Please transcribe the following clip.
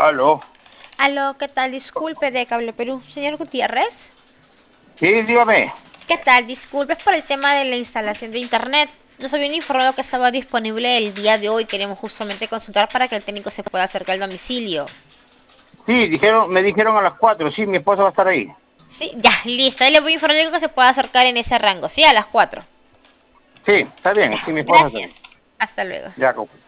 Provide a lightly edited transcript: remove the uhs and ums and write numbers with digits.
Aló. Aló, ¿qué tal? Disculpe de Cable Perú. Señor Gutiérrez. Sí, dígame. ¿Qué tal? Disculpe es por el tema de la instalación de internet. Nos habían informado que estaba disponible el día de hoy. Queremos justamente consultar para que el técnico se pueda acercar al domicilio. Sí, me dijeron a las 4. Sí, mi esposa va a estar ahí. Sí, ya, listo. Ahí le voy a informar que se pueda acercar en ese rango. Sí, a las 4. Sí, está bien. Ya, Sí, mi esposa está ahí. gracias. Hasta luego. Ya,